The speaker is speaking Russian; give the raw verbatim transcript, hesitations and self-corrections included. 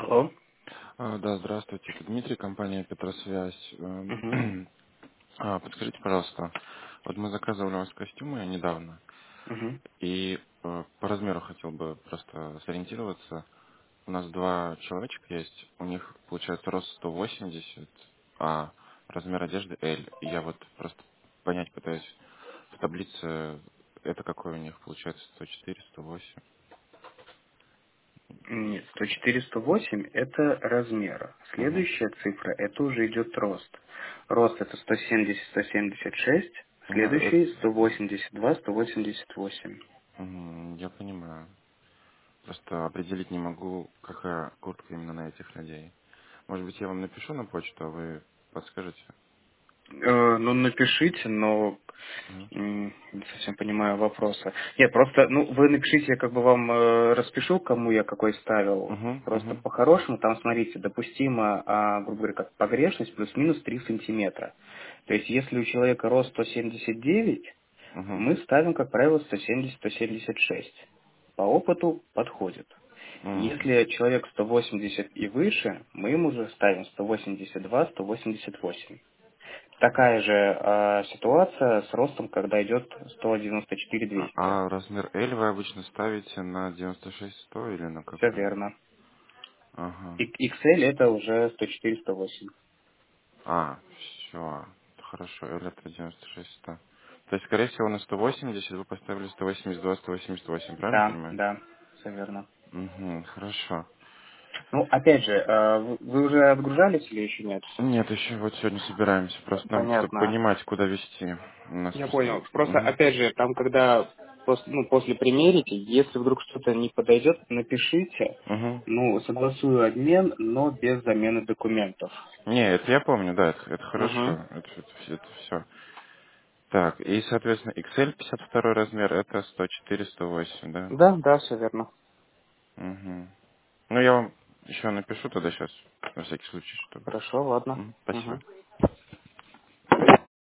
Алло. А, Да, здравствуйте. Это Дмитрий, компания Петросвязь. Эм, Мгм. а, Подскажите, пожалуйста, вот мы заказывали у вас костюмы недавно, Мгм. и э, по размеру хотел бы просто сориентироваться. У нас два человечка есть, у них получается рост сто восемьдесят, а размер одежды L. И я вот просто понять пытаюсь в таблице, это какой у них получается, сто четыре, сто восемь. Нет, сто четыре, сто восемь это размер. Угу. Следующая цифра это уже идет рост. Рост это сто семьдесят, сто семьдесят шесть, Ну, это- следующий сто восемьдесят два, сто восемьдесят восемь. мгм, я понимаю. Просто определить не могу, какая куртка именно на этих людей. Может быть, я вам напишу на почту, а вы подскажете? Э, ну, напишите, но Мгм. м, не совсем понимаю вопроса. Нет, просто, ну, вы напишите, я как бы вам э, распишу, кому я какой ставил. Мгм, Просто мгм, по-хорошему, там, смотрите, допустимо, а, грубо говоря, как погрешность плюс-минус три сантиметра. То есть, если у человека рост сто семьдесят девять, мгм, мы ставим, как правило, сто семьдесят, сто семьдесят шесть. По опыту подходит. м. Если человек сто восемьдесят и выше, мы ему уже ставим сто восемьдесят два, сто восемьдесят восемь. Такая же э, ситуация с ростом, когда идет сто девяносто четыре А, двести. а размер L вы обычно ставите на девяносто шесть сто или на Все какой? верно. Ага. И икс эль это уже сто четыре сто восемь. А, все. Хорошо, L это девяносто шесть сто. То есть, скорее всего, на сто восемьдесят вы поставили сто восемьдесят два сто восемьдесят восемь, правильно Да, понимаю? да, все верно. Угу, хорошо. Ну, опять же, э, вы вы уже отгружались или еще нет? Нет, еще вот сегодня собираемся. Просто нам, чтобы Понятно. понимать, куда везти. У нас Я просто... понял. Просто, Угу. опять же, там, когда пос- ну, после примерите, если вдруг что-то не подойдет, напишите. Угу. Ну, согласую обмен, но без замены документов. Не, это я помню, да, это, это хорошо. Угу. Это, это, все. Так, и, соответственно, икс эль пятьдесят два размер, это сто четыре сто восемь, да? Да, да, все верно. Угу. Ну, я вам еще напишу тогда сейчас, на всякий случай, чтобы... Хорошо, ладно. Мгм, Угу. спасибо.